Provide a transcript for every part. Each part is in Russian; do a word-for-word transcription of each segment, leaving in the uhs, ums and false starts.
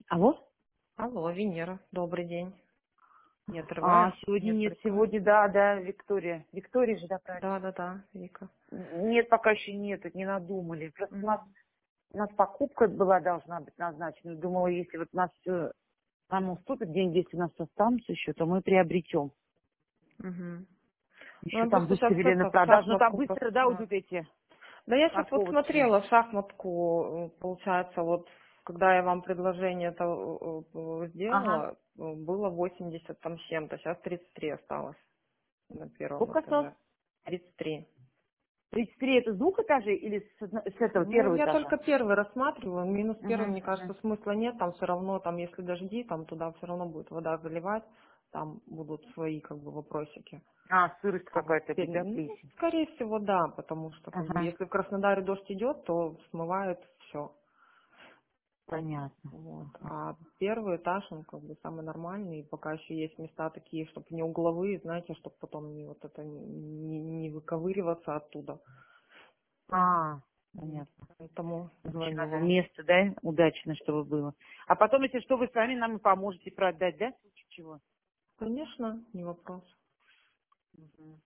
Алло? Алло, Венера, добрый день. Не А, отрываю? сегодня Не нет, отвлекаю? сегодня, да, да, Виктория. Виктория же, да, правильно? Да, да, да, Вика. Нет, пока еще нет, это не надумали. Просто у нас, Мгм. у нас покупка была, должна быть назначена. Думала, если вот у нас все, нам уступят деньги, если у нас останутся еще, то мы приобретем. Мгм. Ну, Еще я там просто сейчас выставили на это в продажу. Ну, там шахматку быстро, да, просто... уйдут эти Да я сейчас вот парковочные. смотрела в шахматку, э, получается, вот когда я вам предложение это э, э, Ага. сделала, э, было восемьдесят там с чем-то, сейчас тридцать три осталось на первом Сколько осталось? этаже. тридцать три. тридцать три это с двух этажей или с, одно- с этого Ну, первого я этажа? только первый рассматриваю. Минус Угу, первый, мне угу. кажется, смысла нет. Там все равно, там, если дожди, там туда все равно будет вода заливать. Там будут свои, как бы, вопросики. А, сырость А вот какая-то будет, перед- да, ну, плесень? скорее всего, да, потому что, как бы, Ага, если в Краснодаре дождь идет, то смывает все. понятно. Вот. Ага. А первый этаж, он, как бы, самый нормальный. И пока еще есть места такие, чтобы не угловые, знаете, чтобы потом не вот это не, не не выковыриваться оттуда. А, Вот. понятно. Поэтому Вообще звоню надо вам. место, да, удачно, чтобы было. А потом, если что, вы сами нам и поможете продать, да, в случае чего? Конечно, не вопрос. Мгм.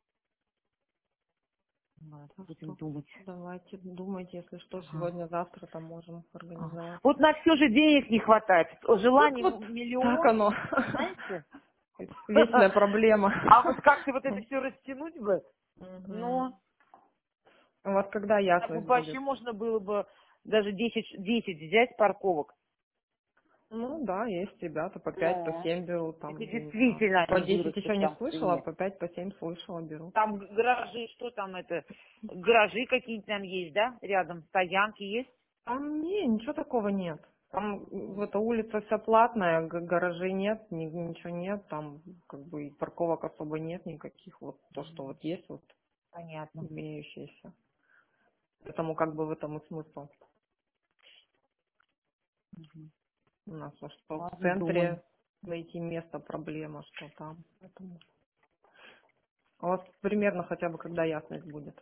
Ладно, Так будем что думать. давайте думайте, если что, Ага. сегодня-завтра там можем Ага. организовать. Вот на все же денег не хватает. Так Желаний вот, так миллион, оно. знаете? Вечная проблема. А вот как-то вот это все растянуть бы, Мгм. но У вас когда так бы ясность вообще будет? можно было бы даже десять, десять взять парковок. Ну да, есть ребята по пять, по Но семь берут, там, это я не знаю. действительно По они десять вырастут еще не там в слышала, цене. по пять, по семь слышала, берут. Там гаражи, что там это? Гаражи какие-то там есть, да? Рядом стоянки есть? Там не, ничего такого нет. Там в эта улица вся платная, г- гаражей нет, ни- ничего нет, там как бы и парковок особо нет никаких. Вот то, что вот есть, вот Понятно. имеющиеся. Поэтому как бы в этом и смысл. У нас вот что в Ладно, думаем. центре найти место проблема, что там. Поэтому. А у вас примерно хотя бы когда ясность будет?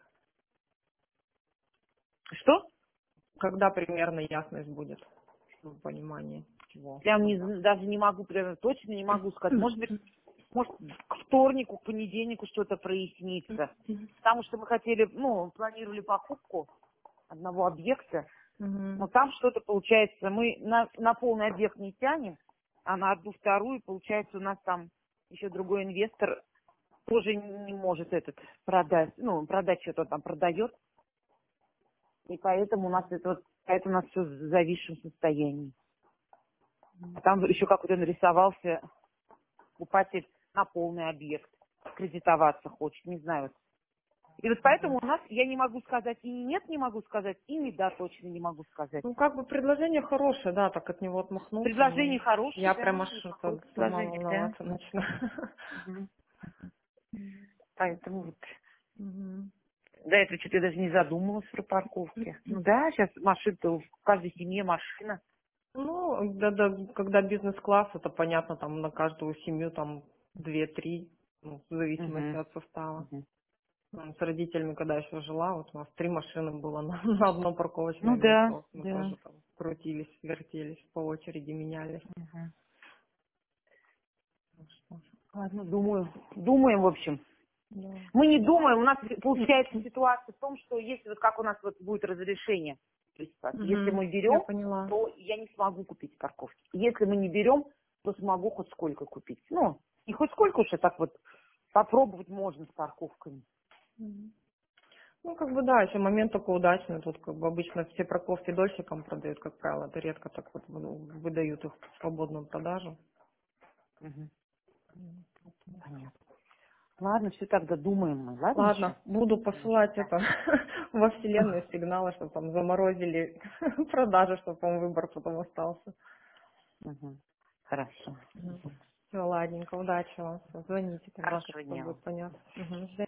Что? Когда примерно ясность будет? Чтобы понимание чего, Прям не, когда. з- даже не могу, прям точно не могу сказать. Может быть, может к вторнику, к понедельнику что-то прояснится. Потому что мы хотели, ну, планировали покупку одного объекта, но Мгм. там что-то получается, мы на, на полный объект не тянем, а на одну вторую, получается, у нас там еще другой инвестор тоже не может этот продать, ну, продать что-то он там продает, и поэтому у нас это вот, поэтому у нас все в зависшем состоянии. А там еще какой-то нарисовался покупатель на полный объект, кредитоваться хочет, не знаю. Вот. И вот поэтому у нас, я не могу сказать и нет, не могу сказать, и не да, точно не могу сказать. Ну, как бы предложение хорошее, да, так от него отмахнуться, но Предложение хорошее, я да, прям аж неплохое это сама предложение, да. волноваться начинаю. Мгм. Поэтому вот Мгм. до этого что-то я даже не задумывалась про парковки. Ну да, сейчас машина-то в каждой семье машина. Ну, да, да, когда бизнес-класс, это понятно, там на каждую семью там две-три, ну, в зависимости Мгм. от состава. Мгм. М, С родителями, когда еще жила, вот у нас три машины было на, на одно Ну парковочное место. да, Вот мы да. тоже там крутились, вертелись, по очереди менялись. Мгм. Так что, Ладно, думаю. Думаем, в общем. да. Мы не думаем, у нас получается ситуация в том, что если вот как у нас вот будет разрешение, то есть как, если Мгм. мы Я берем, поняла. то я не смогу купить парковки. Если мы не берем, то смогу хоть сколько купить. Ну, не хоть сколько уж, а так вот попробовать можно с парковками. Мгм. Ну, как бы да, еще момент такой удачный. Тут как бы обычно все парковки дольщикам продают, как правило. Это редко так вот ну, выдают их в свободную продажу. Мгм. Понятно. Ладно, все тогда думаем мы. Ладно еще? Ладно, буду посылать это во вселенную сигналы, чтобы там заморозили продажи, чтобы вам выбор потом остался. Мгм. Хорошо. Все, ладненько, удачи вам. Звоните тогда, как Хорошего все дня вам. будет понятно. Мгм.